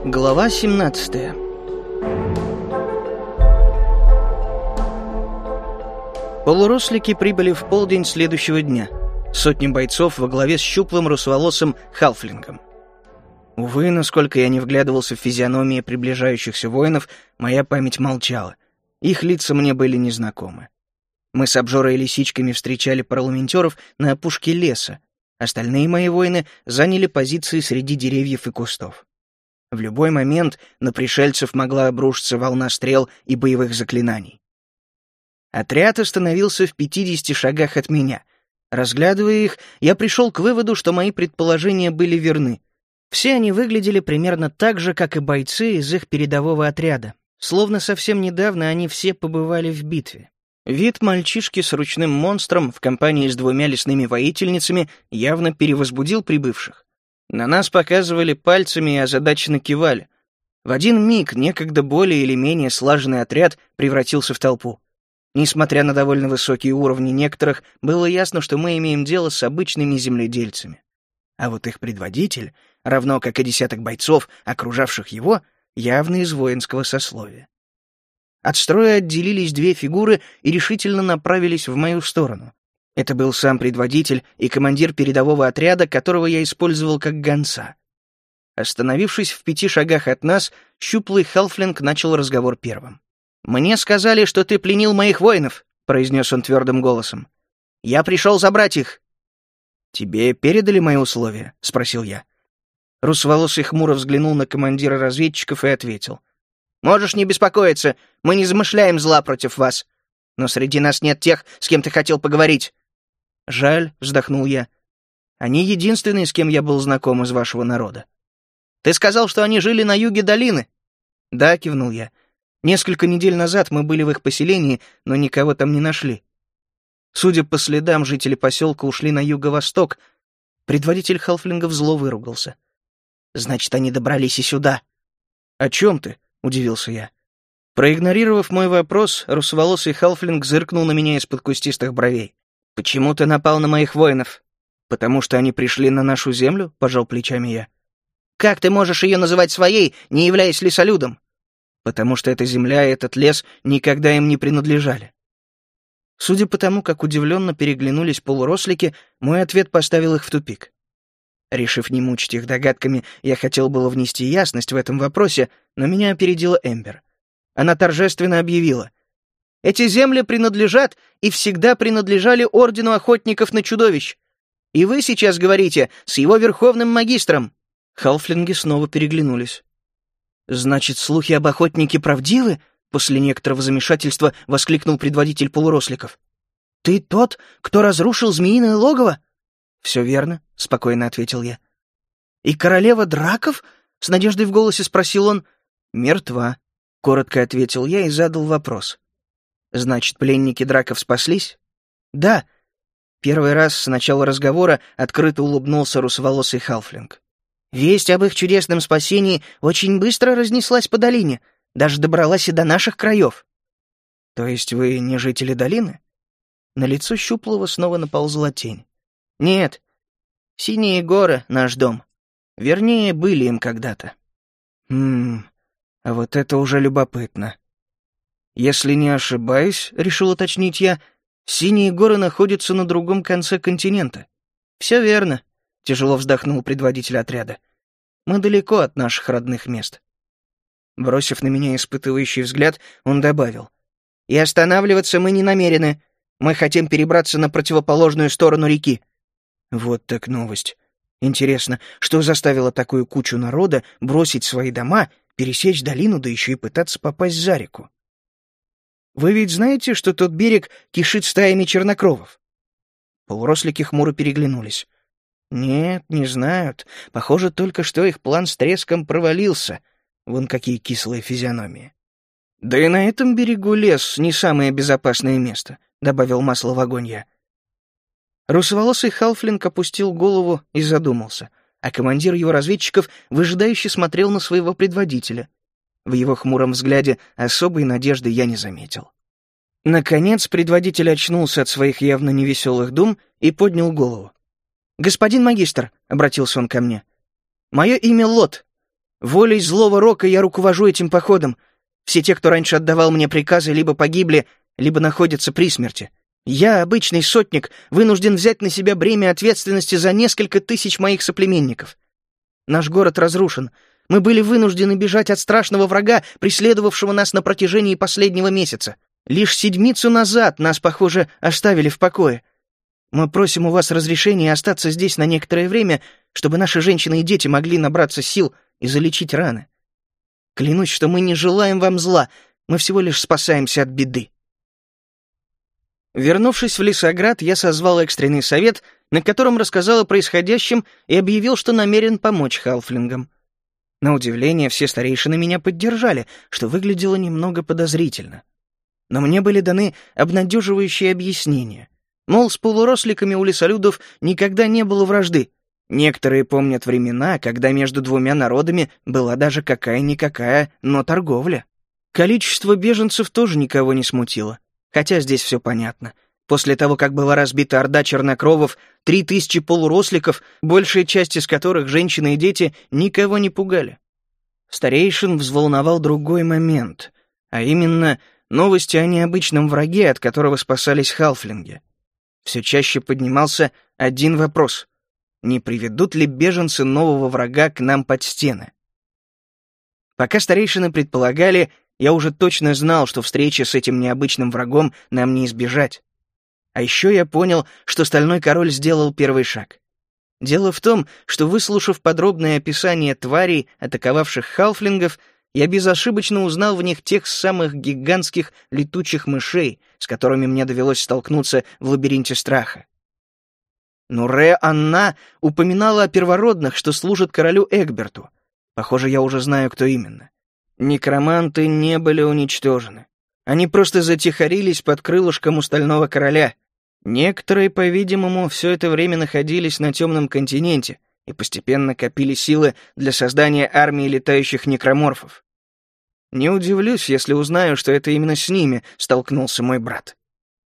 Глава 17. Полурослики прибыли в полдень следующего дня. Сотни бойцов во главе с щуплым русоволосым халфлингом. Увы, насколько я не вглядывался в физиономии приближающихся воинов, моя память молчала. Их лица мне были незнакомы. Мы с обжорой и лисичками встречали парламентеров на опушке леса. Остальные мои воины заняли позиции среди деревьев и кустов. В любой момент на пришельцев могла обрушиться волна стрел и боевых заклинаний. Отряд остановился в 50 шагах от меня. Разглядывая их, я пришел к выводу, что мои предположения были верны. Все они выглядели примерно так же, как и бойцы из их передового отряда. Словно совсем недавно они все побывали в битве. Вид мальчишки с ручным монстром в компании с 2 лесными воительницами явно перевозбудил прибывших. На нас показывали пальцами и озадаченно кивали. В один миг некогда более или менее слаженный отряд превратился в толпу. Несмотря на довольно высокие уровни некоторых, было ясно, что мы имеем дело с обычными земледельцами. А вот их предводитель, равно как и десяток бойцов, окружавших его, явно из воинского сословия. От строя отделились 2 фигуры и решительно направились в мою сторону. Это был сам предводитель и командир передового отряда, которого я использовал как гонца. Остановившись в 5 шагах от нас, щуплый халфлинг начал разговор первым. «Мне сказали, что ты пленил моих воинов», — произнес он твердым голосом. «Я пришел забрать их». «Тебе передали мои условия?» — спросил я. Русоволосый хмуро взглянул на командира разведчиков и ответил. «Можешь не беспокоиться, мы не замышляем зла против вас. Но среди нас нет тех, с кем ты хотел поговорить». «Жаль», — вздохнул я. «Они единственные, с кем я был знаком из вашего народа». «Ты сказал, что они жили на юге долины?» «Да», — кивнул я. «Несколько недель назад мы были в их поселении, но никого там не нашли. Судя по следам, жители поселка ушли на юго-восток». Предводитель халфлингов зло выругался. «Значит, они добрались и сюда». «О чем ты?» — удивился я. Проигнорировав мой вопрос, русоволосый халфлинг зыркнул на меня из-под кустистых бровей. «Почему ты напал на моих воинов?» «Потому что они пришли на нашу землю?» — пожал плечами я. «Как ты можешь ее называть своей, не являясь лесолюдом?» «Потому что эта земля и этот лес никогда им не принадлежали». Судя по тому, как удивленно переглянулись полурослики, мой ответ поставил их в тупик. Решив не мучить их догадками, я хотел было внести ясность в этом вопросе, но меня опередила Эмбер. Она торжественно объявила: «Эти земли принадлежат и всегда принадлежали Ордену Охотников на Чудовищ. И вы сейчас говорите с его Верховным Магистром». Халфлинги снова переглянулись. «Значит, слухи об охотнике правдивы?» — после некоторого замешательства воскликнул предводитель полуросликов. «Ты тот, кто разрушил змеиное логово?» «Все верно», — спокойно ответил я. «И королева драков?» — с надеждой в голосе спросил он. «Мертва», — коротко ответил я и задал вопрос. «Значит, пленники драков спаслись?» «Да». Первый раз с начала разговора открыто улыбнулся русоволосый халфлинг. «Весть об их чудесном спасении очень быстро разнеслась по долине, даже добралась и до наших краев». «То есть вы не жители долины?» На лицо щуплого снова наползла тень. «Нет. Синие горы — наш дом. Вернее, были им когда-то». А вот это уже любопытно. Если не ошибаюсь, решил уточнить я, Синие горы находятся на другом конце континента. Все верно, тяжело вздохнул предводитель отряда. Мы далеко от наших родных мест. Бросив на меня испытывающий взгляд, он добавил: «И останавливаться мы не намерены. Мы хотим перебраться на противоположную сторону реки». Вот так новость. Интересно, что заставило такую кучу народа бросить свои дома, пересечь долину, да еще и пытаться попасть за реку? «Вы ведь знаете, что тот берег кишит стаями чернокровов?» Полурослики хмуро переглянулись. «Нет, не знают. Похоже, только что их план с треском провалился. Вон какие кислые физиономии». «Да и на этом берегу лес не самое безопасное место», — добавил масло в огонь я. Русоволосый халфлинг опустил голову и задумался, а командир его разведчиков выжидающе смотрел на своего предводителя. В его хмуром взгляде особой надежды я не заметил. Наконец предводитель очнулся от своих явно невеселых дум и поднял голову. «Господин магистр», — обратился он ко мне, — «мое имя Лот. Волей злого рока я руковожу этим походом. Все те, кто раньше отдавал мне приказы, либо погибли, либо находятся при смерти. Я, обычный сотник, вынужден взять на себя бремя ответственности за несколько тысяч моих соплеменников. Наш город разрушен. Мы были вынуждены бежать от страшного врага, преследовавшего нас на протяжении последнего месяца. Лишь седмицу назад нас, похоже, оставили в покое. Мы просим у вас разрешения остаться здесь на некоторое время, чтобы наши женщины и дети могли набраться сил и залечить раны. Клянусь, что мы не желаем вам зла, мы всего лишь спасаемся от беды». Вернувшись в Лесоград, я созвал экстренный совет, на котором рассказал о происходящем и объявил, что намерен помочь халфлингам. На удивление, все старейшины меня поддержали, что выглядело немного подозрительно. Но мне были даны обнадеживающие объяснения. Мол, с полуросликами у лесолюдов никогда не было вражды. Некоторые помнят времена, когда между двумя народами была даже какая-никакая, но торговля. Количество беженцев тоже никого не смутило. Хотя здесь все понятно. После того, как была разбита орда чернокровов, 3000 полуросликов, большая часть из которых женщины и дети, никого не пугали. Старейшин взволновал другой момент, а именно новости о необычном враге, от которого спасались халфлинги. Все чаще поднимался один вопрос: не приведут ли беженцы нового врага к нам под стены? Пока старейшины предполагали, я уже точно знал, что встречи с этим необычным врагом нам не избежать. А еще я понял, что Стальной Король сделал первый шаг. Дело в том, что, выслушав подробное описание тварей, атаковавших халфлингов, я безошибочно узнал в них тех самых гигантских летучих мышей, с которыми мне довелось столкнуться в лабиринте страха. Нуре-Анна упоминала о первородных, что служат королю Эгберту. Похоже, я уже знаю, кто именно. Некроманты не были уничтожены. Они просто затихарились под крылышком у Стального Короля. Некоторые, по-видимому, все это время находились на Темном континенте и постепенно копили силы для создания армии летающих некроморфов. Не удивлюсь, если узнаю, что это именно с ними столкнулся мой брат.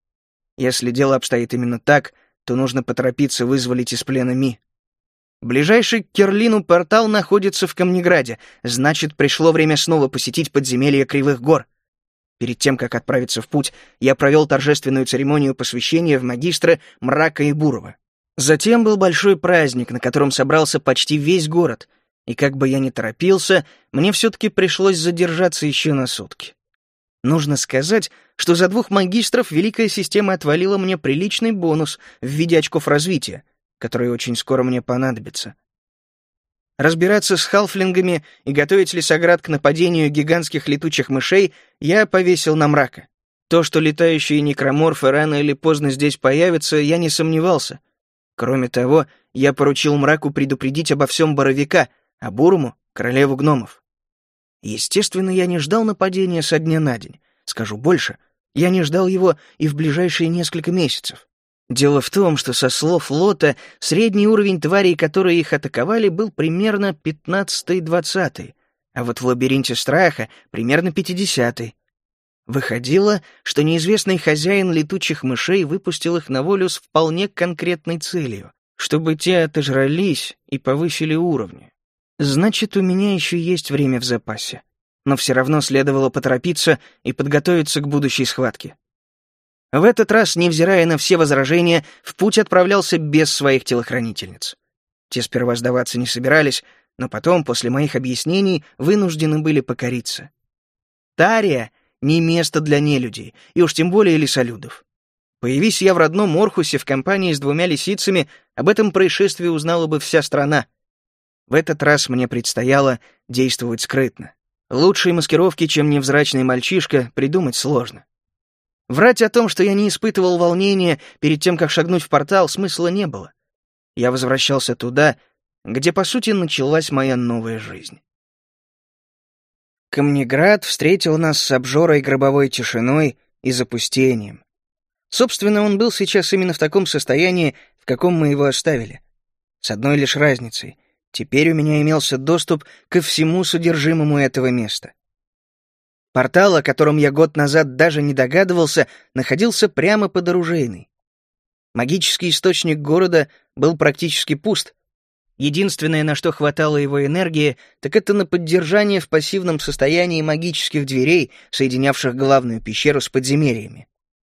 Если дело обстоит именно так, то нужно поторопиться вызволить из плена Ми. Ближайший к Керлину портал находится в Камнеграде, значит, пришло время снова посетить подземелье Кривых гор. Перед тем, как отправиться в путь, я провел торжественную церемонию посвящения в магистра Мрака и Бурова. Затем был большой праздник, на котором собрался почти весь город, и как бы я ни торопился, мне все-таки пришлось задержаться еще на сутки. Нужно сказать, что за 2 магистров Великая Система отвалила мне приличный бонус в виде очков развития, которые очень скоро мне понадобятся. Разбираться с халфлингами и готовить Лесоград к нападению гигантских летучих мышей я повесил на Мрака. То, что летающие некроморфы рано или поздно здесь появятся, я не сомневался. Кроме того, я поручил Мраку предупредить обо всем Боровика, а Бурому — королеву гномов. Естественно, я не ждал нападения со дня на день. Скажу больше, я не ждал его и в ближайшие несколько месяцев. Дело в том, что со слов Лота средний уровень тварей, которые их атаковали, был примерно 15-20, а вот в лабиринте страха примерно 50. Выходило, что неизвестный хозяин летучих мышей выпустил их на волю с вполне конкретной целью, чтобы те отожрались и повысили уровни. Значит, у меня еще есть время в запасе. Но все равно следовало поторопиться и подготовиться к будущей схватке. В этот раз, невзирая на все возражения, в путь отправлялся без своих телохранительниц. Те сперва сдаваться не собирались, но потом, после моих объяснений, вынуждены были покориться. Тария — не место для нелюдей, и уж тем более лесолюдов. Появись я в родном Орхусе в компании с 2 лисицами, об этом происшествии узнала бы вся страна. В этот раз мне предстояло действовать скрытно. Лучшей маскировки, чем невзрачный мальчишка, придумать сложно. Врать о том, что я не испытывал волнения перед тем, как шагнуть в портал, смысла не было. Я возвращался туда, где, по сути, началась моя новая жизнь. Камнеград встретил нас с обжорой, гробовой тишиной и запустением. Собственно, он был сейчас именно в таком состоянии, в каком мы его оставили. С одной лишь разницей. Теперь у меня имелся доступ ко всему содержимому этого места. Портал, о котором я год назад даже не догадывался, находился прямо под оружейной. Магический источник города был практически пуст. Единственное, на что хватало его энергии, так это на поддержание в пассивном состоянии магических дверей, соединявших главную пещеру с подземельями.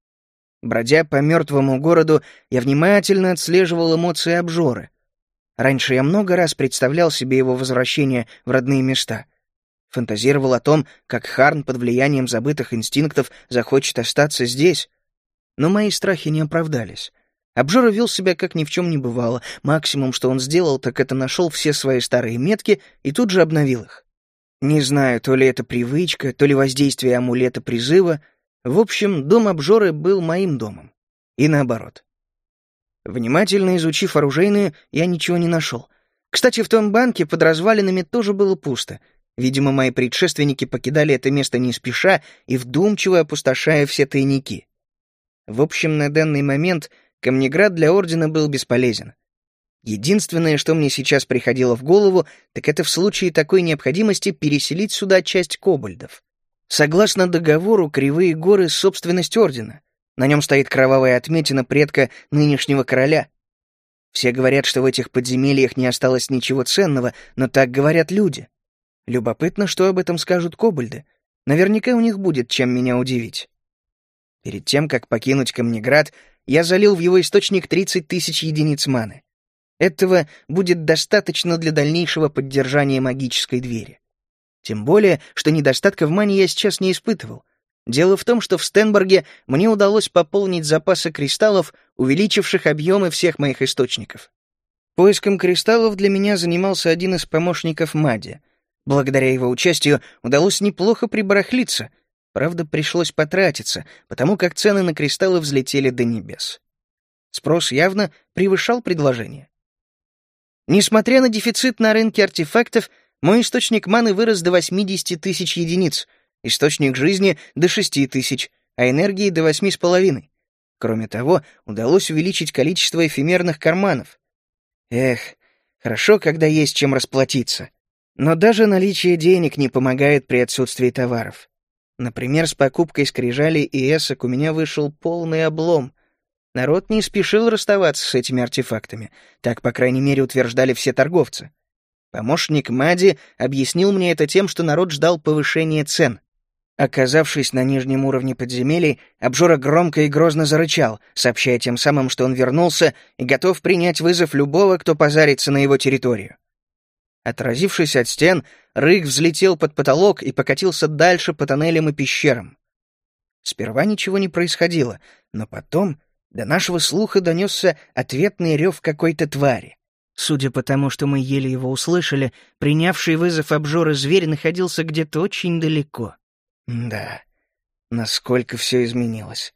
Бродя по мертвому городу, я внимательно отслеживал эмоции обжоры. Раньше я много раз представлял себе его возвращение в родные места. Фантазировал о том, как Харн под влиянием забытых инстинктов захочет остаться здесь. Но мои страхи не оправдались. Обжора вел себя, как ни в чем не бывало. Максимум, что он сделал, так это нашел все свои старые метки и тут же обновил их. Не знаю, то ли это привычка, то ли воздействие амулета призыва. В общем, дом обжоры был моим домом. И наоборот. Внимательно изучив оружейную, я ничего не нашел. Кстати, в том банке под развалинами тоже было пусто. Видимо, мои предшественники покидали это место не спеша и вдумчиво опустошая все тайники. В общем, на данный момент Камнеград для Ордена был бесполезен. Единственное, что мне сейчас приходило в голову, так это в случае такой необходимости переселить сюда часть кобальдов. Согласно договору, Кривые горы — собственность Ордена. На нем стоит кровавая отметина предка нынешнего короля. Все говорят, что в этих подземельях не осталось ничего ценного, но так говорят люди. Любопытно, что об этом скажут кобальды. Наверняка у них будет чем меня удивить. Перед тем, как покинуть Камнеград, я залил в его источник 30 тысяч единиц маны. Этого будет достаточно для дальнейшего поддержания магической двери. Тем более, что недостатка в мане я сейчас не испытывал. Дело в том, что в Стенборге мне удалось пополнить запасы кристаллов, увеличивших объемы всех моих источников. Поиском кристаллов для меня занимался один из помощников Мади. Благодаря его участию удалось неплохо прибарахлиться. Правда, пришлось потратиться, потому как цены на кристаллы взлетели до небес. Спрос явно превышал предложение. Несмотря на дефицит на рынке артефактов, мой источник маны вырос до 80 тысяч единиц, источник жизни — до 6 тысяч, а энергии — до 8,5. Кроме того, удалось увеличить количество эфемерных карманов. Эх, хорошо, когда есть чем расплатиться. Но даже наличие денег не помогает при отсутствии товаров. Например, с покупкой скрижалей и эсок у меня вышел полный облом. Народ не спешил расставаться с этими артефактами, так, по крайней мере, утверждали все торговцы. Помощник Мади объяснил мне это тем, что народ ждал повышения цен. Оказавшись на нижнем уровне подземелий, обжора громко и грозно зарычал, сообщая тем самым, что он вернулся и готов принять вызов любого, кто позарится на его территорию. Отразившись от стен, рык взлетел под потолок и покатился дальше по тоннелям и пещерам. Сперва ничего не происходило, но потом до нашего слуха донесся ответный рев какой-то твари. Судя по тому, что мы еле его услышали, принявший вызов обжоры зверь находился где-то очень далеко. Да, насколько все изменилось.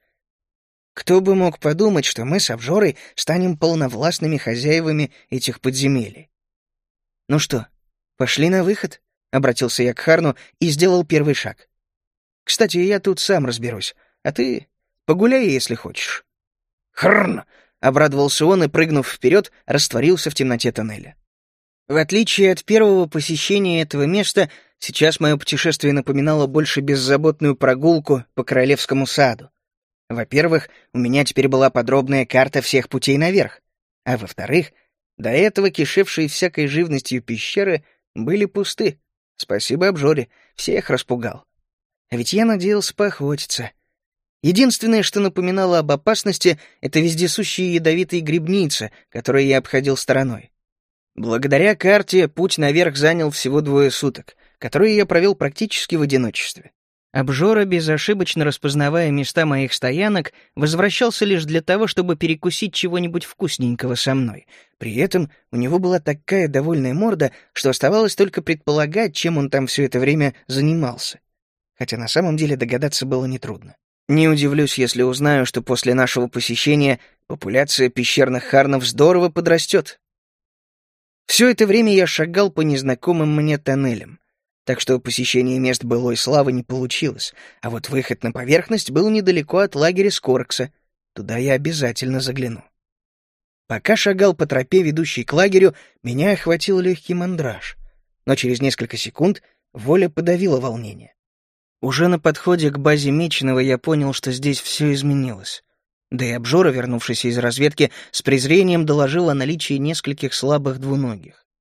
Кто бы мог подумать, что мы с обжорой станем полновластными хозяевами этих подземелий? «Ну что, пошли на выход?» — обратился я к Харну и сделал первый шаг. «Кстати, я тут сам разберусь, а ты погуляй, если хочешь». «Хрн!» — обрадовался он и, прыгнув вперед, растворился в темноте тоннеля. В отличие от первого посещения этого места, сейчас мое путешествие напоминало больше беззаботную прогулку по Королевскому саду. Во-первых, у меня теперь была подробная карта всех путей наверх, а во-вторых, до этого кишевшие всякой живностью пещеры были пусты. Спасибо обжоре, всех распугал. А ведь я надеялся поохотиться. Единственное, что напоминало об опасности, это вездесущие ядовитые грибницы, которые я обходил стороной. Благодаря карте путь наверх занял всего 2 суток, которые я провел практически в одиночестве. Обжора, безошибочно распознавая места моих стоянок, возвращался лишь для того, чтобы перекусить чего-нибудь вкусненького со мной. При этом у него была такая довольная морда, что оставалось только предполагать, чем он там все это время занимался. Хотя на самом деле догадаться было нетрудно. Не удивлюсь, если узнаю, что после нашего посещения популяция пещерных харнов здорово подрастет. Все это время я шагал по незнакомым мне тоннелям. Так что посещение мест былой славы не получилось, а вот выход на поверхность был недалеко от лагеря Скоркса. Туда я обязательно загляну. Пока шагал по тропе, ведущей к лагерю, меня охватил легкий мандраж. Но через несколько секунд воля подавила волнение. Уже на подходе к базе Меченого я понял, что здесь все изменилось. Да и обжора, вернувшийся из разведки, с презрением доложил о наличии нескольких слабых двуногих.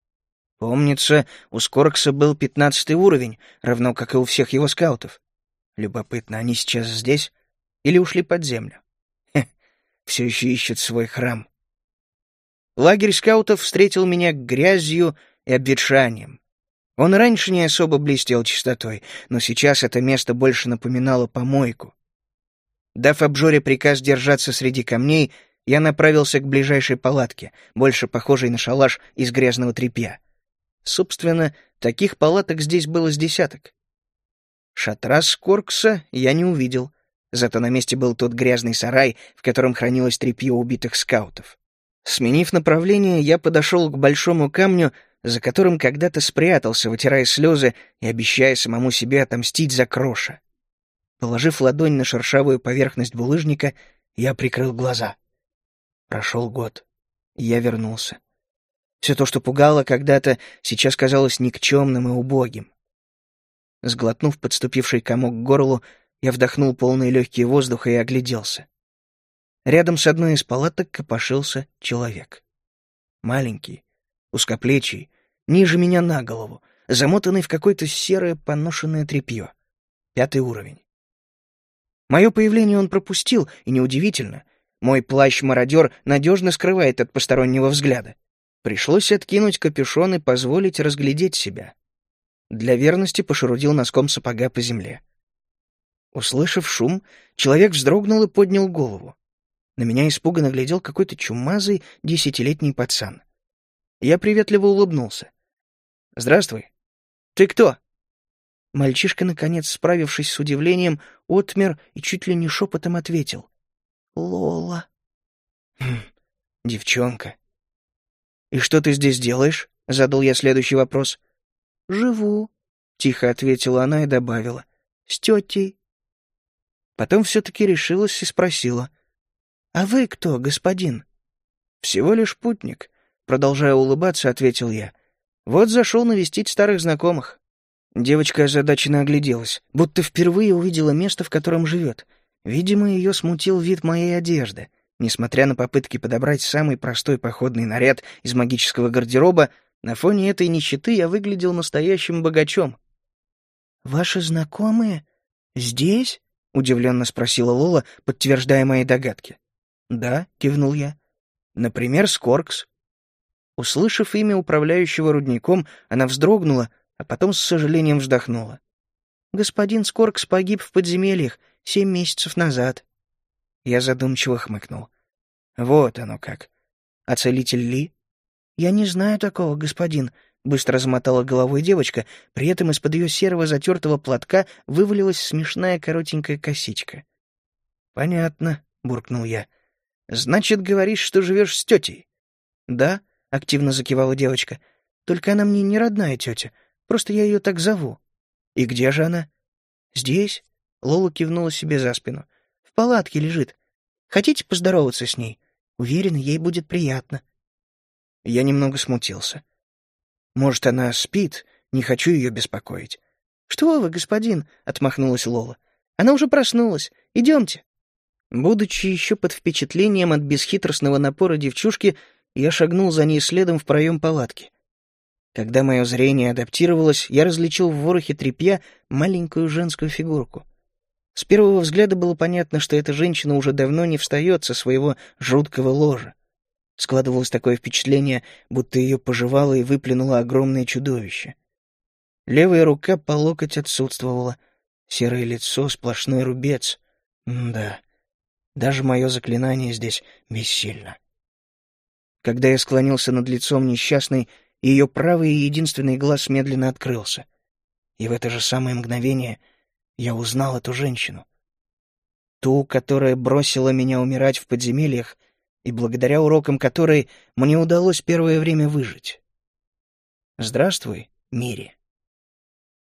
Помнится, у Скоркса был 15-й уровень, равно как и у всех его скаутов. Любопытно, они сейчас здесь или ушли под землю? Все еще ищут свой храм. Лагерь скаутов встретил меня грязью и обветшанием. Он раньше не особо блестел чистотой, но сейчас это место больше напоминало помойку. Дав обжоре приказ держаться среди камней, я направился к ближайшей палатке, больше похожей на шалаш из грязного тряпья. Собственно, таких палаток здесь было с десяток. Шатра Скоркса я не увидел, зато на месте был тот грязный сарай, в котором хранилось тряпье убитых скаутов. Сменив направление, я подошел к большому камню, за которым когда-то спрятался, вытирая слезы и обещая самому себе отомстить за Кроша. Положив ладонь на шершавую поверхность булыжника, я прикрыл глаза. Прошел год, и я вернулся. Все то, что пугало когда-то, сейчас казалось никчемным и убогим. Сглотнув подступивший комок к горлу, я вдохнул полные легкие воздуха и огляделся. Рядом с одной из палаток копошился человек. Маленький, узкоплечий, ниже меня на голову, замотанный в какое-то серое поношенное тряпье. 5-й уровень. Мое появление он пропустил, и неудивительно. Мой плащ-мародер надежно скрывает от постороннего взгляда. Пришлось откинуть капюшон и позволить разглядеть себя. Для верности пошерудил носком сапога по земле. Услышав шум, человек вздрогнул и поднял голову. На меня испуганно глядел какой-то чумазый 10-летний пацан. Я приветливо улыбнулся. «Здравствуй. Ты кто?» Мальчишка, наконец, справившись с удивлением, отмер и чуть ли не шепотом ответил. «Лола». «Девчонка». «И что ты здесь делаешь?» — задал я следующий вопрос. «Живу», — тихо ответила она и добавила. «С тетей». Потом все-таки решилась и спросила. «А вы кто, господин?» «Всего лишь путник», — продолжая улыбаться, ответил я. «Вот зашел навестить старых знакомых». Девочка озадаченно огляделась, будто впервые увидела место, в котором живет. Видимо, ее смутил вид моей одежды. Несмотря на попытки подобрать самый простой походный наряд из магического гардероба, на фоне этой нищеты я выглядел настоящим богачом. «Ваши знакомые? Здесь?» — удивленно спросила Лола, подтверждая мои догадки. «Да», — кивнул я. «Например, Скоркс». Услышав имя управляющего рудником, она вздрогнула, а потом с сожалением вздохнула. «Господин Скоркс погиб в подземельях 7 месяцев назад». Я задумчиво хмыкнул. «Вот оно как. А целитель Ли?» «Я не знаю такого, господин», — быстро замотала головой девочка, при этом из-под ее серого затертого платка вывалилась смешная коротенькая косичка. «Понятно», — буркнул я. «Значит, говоришь, что живешь с тетей?» «Да», — активно закивала девочка. «Только она мне не родная тетя. Просто я ее так зову». «И где же она?» «Здесь», — Лола кивнула себе за спину. «В палатке лежит. Хотите поздороваться с ней? Уверена, ей будет приятно». Я немного смутился. «Может, она спит? Не хочу ее беспокоить». «Что вы, господин?» — отмахнулась Лола. «Она уже проснулась. Идемте». Будучи еще под впечатлением от бесхитростного напора девчушки, я шагнул за ней следом в проем палатки. Когда мое зрение адаптировалось, я различил в ворохе тряпья маленькую женскую фигурку. С первого взгляда было понятно, что эта женщина уже давно не встает со своего жуткого ложа. Складывалось такое впечатление, будто ее пожевало и выплюнуло огромное чудовище. Левая рука по локоть отсутствовала, серое лицо — сплошной рубец. Да, даже мое заклинание здесь бессильно. Когда я склонился над лицом несчастной, ее правый и единственный глаз медленно открылся. И в это же самое мгновение я узнал эту женщину. Ту, которая бросила меня умирать в подземельях, и благодаря урокам которой мне удалось первое время выжить. «Здравствуй, Мири».